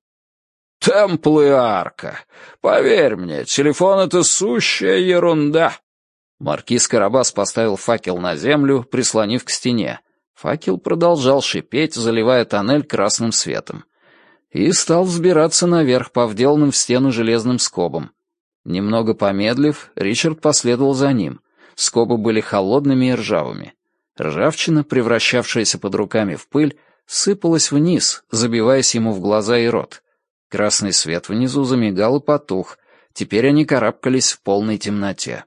«Темплы Арка! Поверь мне, телефон — это сущая ерунда!» Маркиз Карабас поставил факел на землю, прислонив к стене. Факел продолжал шипеть, заливая тоннель красным светом. И стал взбираться наверх по вделанным в стену железным скобам. Немного помедлив, Ричард последовал за ним. Скобы были холодными и ржавыми. Ржавчина, превращавшаяся под руками в пыль, сыпалась вниз, забиваясь ему в глаза и рот. Красный свет внизу замигал и потух. Теперь они карабкались в полной темноте.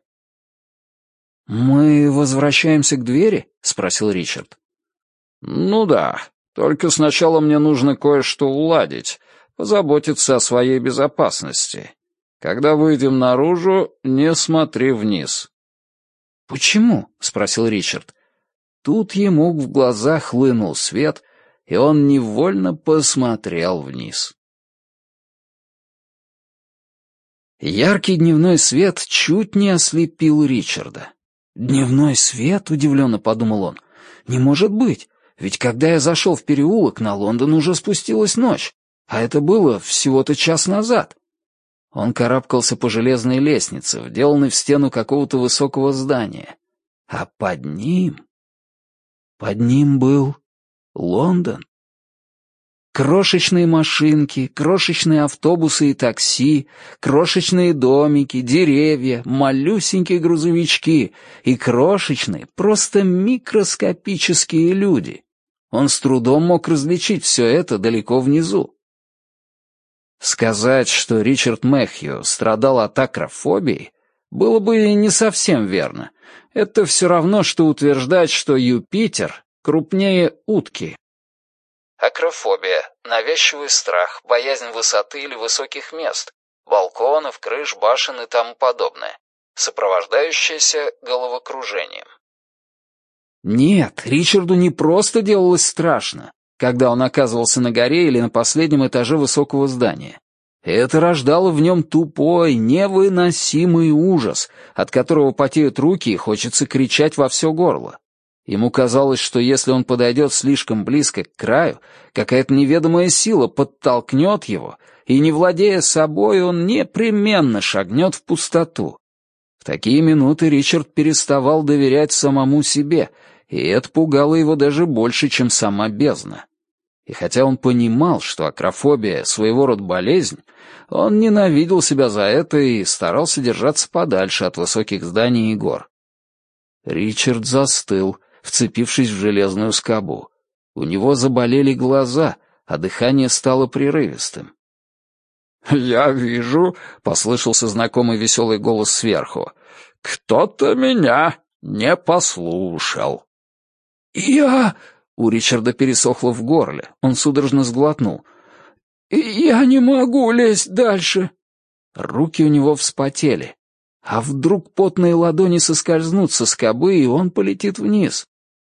«Мы возвращаемся к двери?» — спросил Ричард. «Ну да, только сначала мне нужно кое-что уладить, позаботиться о своей безопасности. Когда выйдем наружу, не смотри вниз». «Почему?» — спросил Ричард. Тут ему в глаза хлынул свет, и он невольно посмотрел вниз. Яркий дневной свет чуть не ослепил Ричарда. «Дневной свет?» — удивленно подумал он. «Не может быть, ведь когда я зашел в переулок, на Лондон уже спустилась ночь, а это было всего-то час назад». Он карабкался по железной лестнице, вделанной в стену какого-то высокого здания. А под ним был Лондон. Крошечные машинки, крошечные автобусы и такси, крошечные домики, деревья, малюсенькие грузовички и крошечные, просто микроскопические люди. Он с трудом мог различить все это далеко внизу. Сказать, что Ричард Мэхью страдал от акрофобии, было бы не совсем верно. Это все равно, что утверждать, что Юпитер крупнее утки. Акрофобия — навязчивый страх, боязнь высоты или высоких мест, балконов, крыш, башен и тому подобное, сопровождающаяся головокружением. Нет, Ричарду не просто делалось страшно, когда он оказывался на горе или на последнем этаже высокого здания. Это рождало в нем тупой, невыносимый ужас, от которого потеют руки и хочется кричать во все горло. Ему казалось, что если он подойдет слишком близко к краю, какая-то неведомая сила подтолкнет его, и, не владея собой, он непременно шагнет в пустоту. В такие минуты Ричард переставал доверять самому себе, и это пугало его даже больше, чем сама бездна. И хотя он понимал, что акрофобия — своего рода болезнь, он ненавидел себя за это и старался держаться подальше от высоких зданий и гор. Ричард застыл, вцепившись в железную скобу. У него заболели глаза, а дыхание стало прерывистым. «Я вижу», — послышался знакомый веселый голос сверху, — «кто-то меня не послушал». «Я...» — у Ричарда пересохло в горле, он судорожно сглотнул. «Я не могу лезть дальше». Руки у него вспотели. А вдруг потные ладони соскользнут со скобы, и он полетит вниз?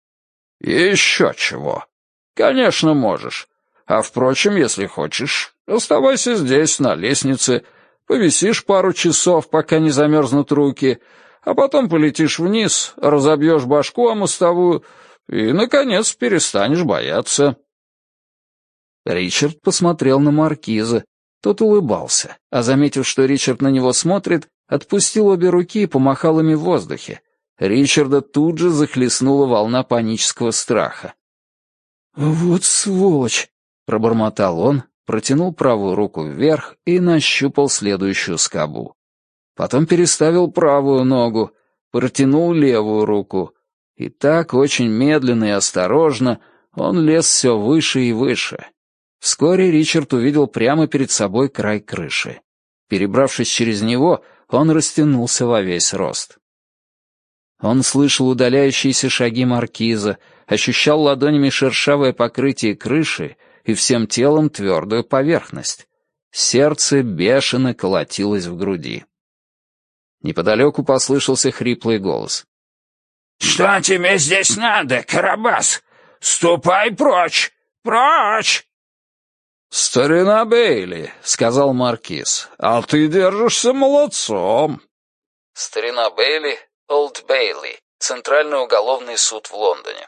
«Еще чего. Конечно, можешь. А, впрочем, если хочешь, оставайся здесь, на лестнице, повисишь пару часов, пока не замерзнут руки, а потом полетишь вниз, разобьешь башку о мостовую и, наконец, перестанешь бояться». Ричард посмотрел на маркиза. Тот улыбался, а, заметив, что Ричард на него смотрит, отпустил обе руки и помахал ими в воздухе. Ричарда тут же захлестнула волна панического страха. «Вот сволочь!» — пробормотал он, протянул правую руку вверх и нащупал следующую скобу. Потом переставил правую ногу, протянул левую руку. И так, очень медленно и осторожно, он лез все выше и выше. Вскоре Ричард увидел прямо перед собой край крыши. Перебравшись через него, он растянулся во весь рост. Он слышал удаляющиеся шаги маркиза, ощущал ладонями шершавое покрытие крыши и всем телом твердую поверхность. Сердце бешено колотилось в груди. Неподалеку послышался хриплый голос. «Что тебе здесь надо, Карабас? Ступай прочь! Прочь!» «Старина Бейли», — сказал маркиз, — «а ты держишься молодцом». Старина Бейли, Олд Бейли, Центральный уголовный суд в Лондоне.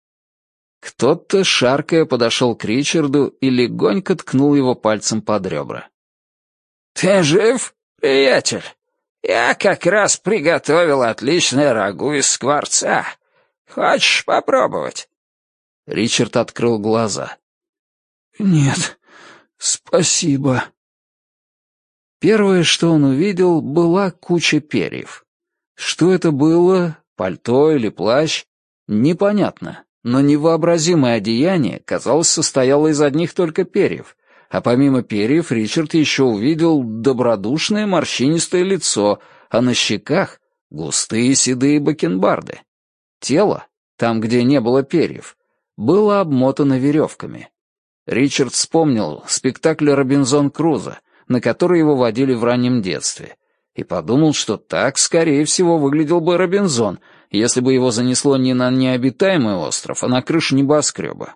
Кто-то, шаркая, подошел к Ричарду и легонько ткнул его пальцем под ребра. «Ты жив, приятель? Я как раз приготовил отличное рагу из скворца. Хочешь попробовать?» Ричард открыл глаза. «Нет, спасибо». Первое, что он увидел, была куча перьев. Что это было, пальто или плащ, непонятно, но невообразимое одеяние, казалось, состояло из одних только перьев, а помимо перьев Ричард еще увидел добродушное морщинистое лицо, а на щеках густые седые бакенбарды. Тело, там, где не было перьев, было обмотано веревками. Ричард вспомнил спектакль «Робинзон Крузо», на который его водили в раннем детстве, и подумал, что так, скорее всего, выглядел бы Робинзон, если бы его занесло не на необитаемый остров, а на крышу небоскреба.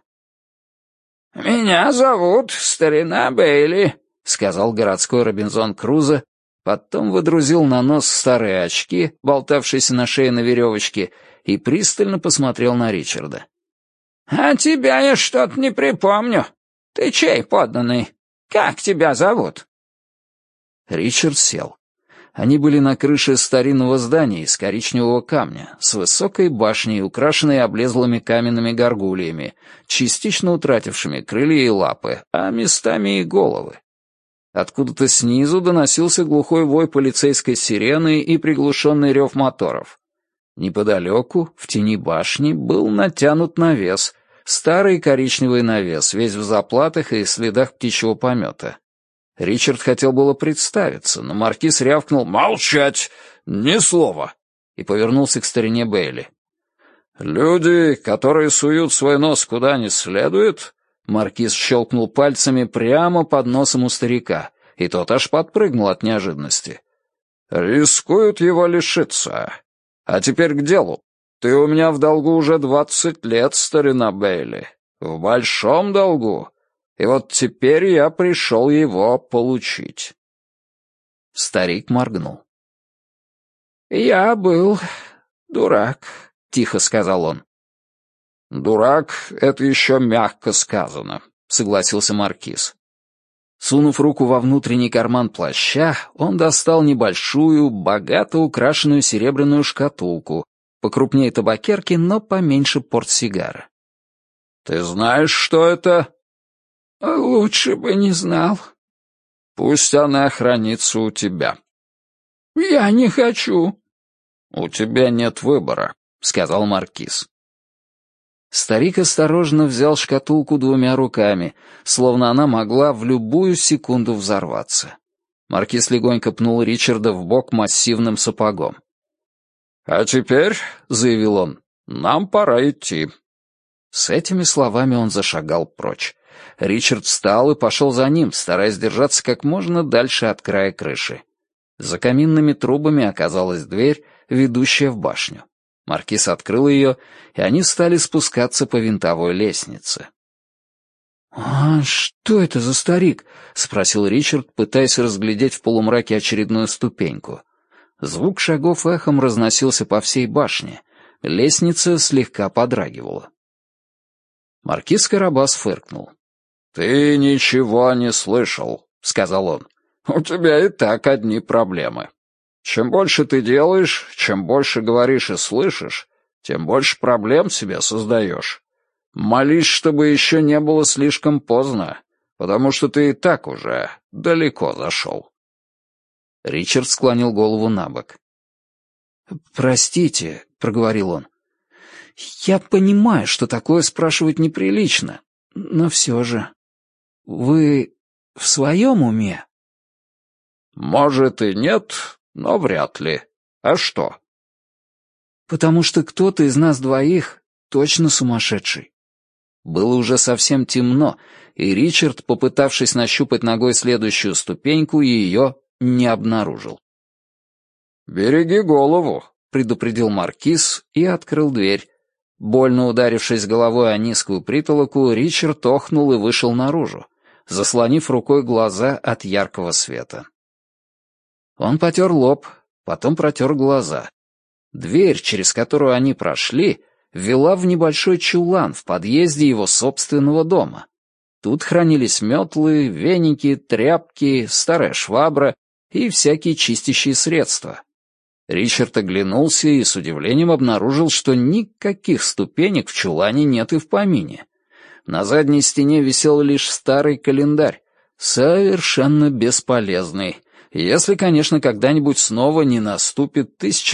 «Меня зовут старина Бейли», — сказал городской Робинзон Крузо, потом водрузил на нос старые очки, болтавшиеся на шее на веревочке, и пристально посмотрел на Ричарда. «А тебя я что-то не припомню. Ты чей подданный? Как тебя зовут?» Ричард сел. Они были на крыше старинного здания из коричневого камня, с высокой башней, украшенной облезлыми каменными горгульями, частично утратившими крылья и лапы, а местами и головы. Откуда-то снизу доносился глухой вой полицейской сирены и приглушенный рев моторов. Неподалеку, в тени башни, был натянут навес, старый коричневый навес, весь в заплатах и следах птичьего помета. Ричард хотел было представиться, но маркиз рявкнул «Молчать! Ни слова!» и повернулся к старине Бейли. «Люди, которые суют свой нос куда не следует...» Маркиз щелкнул пальцами прямо под носом у старика, и тот аж подпрыгнул от неожиданности. «Рискуют его лишиться. А теперь к делу. Ты у меня в долгу уже 20 лет, старина Бейли. В большом долгу. И вот теперь я пришел его получить». Старик моргнул. «Я был дурак», — тихо сказал он. «Дурак — это еще мягко сказано», — согласился маркиз. Сунув руку во внутренний карман плаща, он достал небольшую, богато украшенную серебряную шкатулку, покрупнее табакерки, но поменьше портсигара. «Ты знаешь, что это?» «Лучше бы не знал». «Пусть она хранится у тебя». «Я не хочу». «У тебя нет выбора», — сказал маркиз. Старик осторожно взял шкатулку двумя руками, словно она могла в любую секунду взорваться. Маркиз легонько пнул Ричарда в бок массивным сапогом. «А теперь», — заявил он, — «нам пора идти». С этими словами он зашагал прочь. Ричард встал и пошел за ним, стараясь держаться как можно дальше от края крыши. За каминными трубами оказалась дверь, ведущая в башню. Маркиз открыл ее, и они стали спускаться по винтовой лестнице. «А что это за старик?» — спросил Ричард, пытаясь разглядеть в полумраке очередную ступеньку. Звук шагов эхом разносился по всей башне. Лестница слегка подрагивала. Маркиз Карабас фыркнул. «Ты ничего не слышал», — сказал он. «У тебя и так одни проблемы. Чем больше ты делаешь, чем больше говоришь и слышишь, тем больше проблем себе создаешь. Молись, чтобы еще не было слишком поздно, потому что ты и так уже далеко зашел». Ричард склонил голову на бок. «Простите», — проговорил он. «Я понимаю, что такое спрашивать неприлично, но все же. Вы в своем уме?» «Может и нет, но вряд ли. А что?» «Потому что кто-то из нас двоих точно сумасшедший». Было уже совсем темно, и Ричард, попытавшись нащупать ногой следующую ступеньку, ее не обнаружил. «Береги голову», — предупредил маркиз и открыл дверь. Больно ударившись головой о низкую притолоку, Ричард охнул и вышел наружу, заслонив рукой глаза от яркого света. Он потер лоб, потом протер глаза. Дверь, через которую они прошли, вела в небольшой чулан в подъезде его собственного дома. Тут хранились метлы, веники, тряпки, старая швабра и всякие чистящие средства. Ричард оглянулся и с удивлением обнаружил, что никаких ступенек в чулане нет и в помине. На задней стене висел лишь старый календарь, совершенно бесполезный, если, конечно, когда-нибудь снова не наступит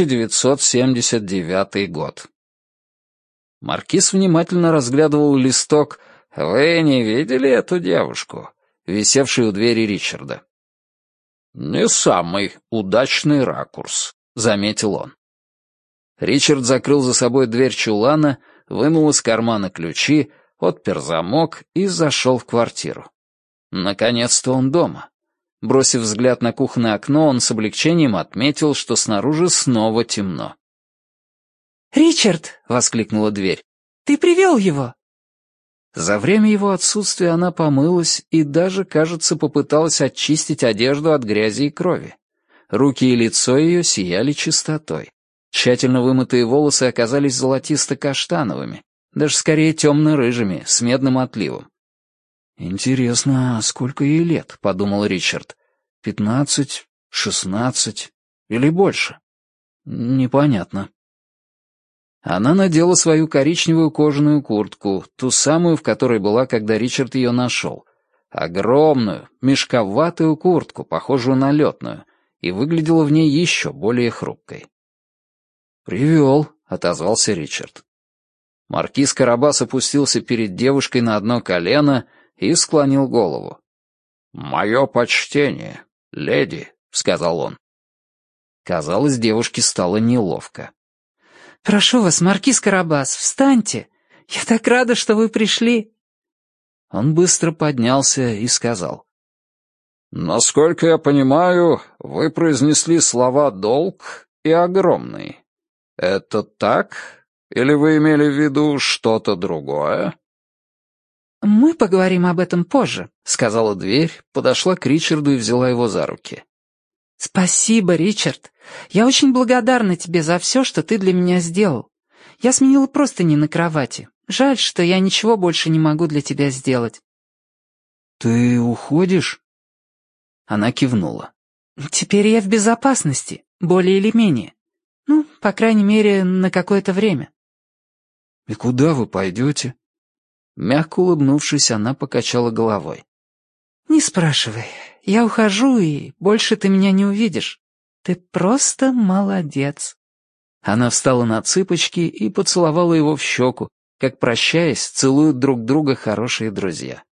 1979 год. Маркиз внимательно разглядывал листок «Вы не видели эту девушку?» висевший у двери Ричарда. «Не самый удачный ракурс», — заметил он. Ричард закрыл за собой дверь чулана, вынул из кармана ключи, отпер замок и зашел в квартиру. Наконец-то он дома. Бросив взгляд на кухонное окно, он с облегчением отметил, что снаружи снова темно. «Ричард!» — воскликнула дверь. «Ты привел его!» За время его отсутствия она помылась и даже, кажется, попыталась очистить одежду от грязи и крови. Руки и лицо ее сияли чистотой. Тщательно вымытые волосы оказались золотисто-каштановыми, даже скорее темно-рыжими, с медным отливом. «Интересно, сколько ей лет?» — подумал Ричард. 15, 16 Или больше? Непонятно. Она надела свою коричневую кожаную куртку, ту самую, в которой была, когда Ричард ее нашел. Огромную, мешковатую куртку, похожую на летную, и выглядела в ней еще более хрупкой. «Привел», — отозвался Ричард. Маркиз Карабас опустился перед девушкой на одно колено и склонил голову. «Мое почтение, леди», — сказал он. Казалось, девушке стало неловко. «Прошу вас, маркиз Карабас, встаньте. Я так рада, что вы пришли». Он быстро поднялся и сказал. «Насколько я понимаю, вы произнесли слова «долг» и «огромный». Это так? Или вы имели в виду что-то другое?» «Мы поговорим об этом позже», — сказала дверь, подошла к Ричарду и взяла его за руки. «Спасибо, Ричард. Я очень благодарна тебе за все, что ты для меня сделал. Я сменила простыни на кровати. Жаль, что я ничего больше не могу для тебя сделать». «Ты уходишь?» Она кивнула. «Теперь я в безопасности, более или менее. Ну, по крайней мере, на какое-то время». «И куда вы пойдете?» Мягко улыбнувшись, она покачала головой. «Не спрашивай. Я ухожу, и больше ты меня не увидишь. Ты просто молодец». Она встала на цыпочки и поцеловала его в щеку, как, прощаясь, целуют друг друга хорошие друзья.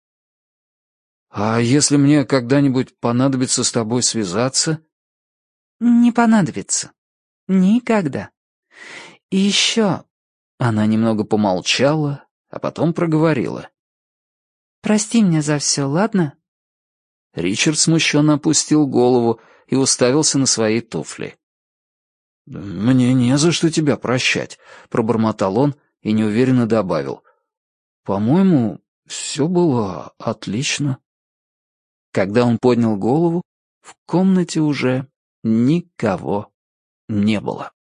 «А если мне когда-нибудь понадобится с тобой связаться?» «Не понадобится. Никогда. И еще...» Она немного помолчала, а потом проговорила. «Прости меня за все, ладно?» Ричард смущенно опустил голову и уставился на свои туфли. «Мне не за что тебя прощать», — пробормотал он и неуверенно добавил. «По-моему, все было отлично». Когда он поднял голову, в комнате уже никого не было.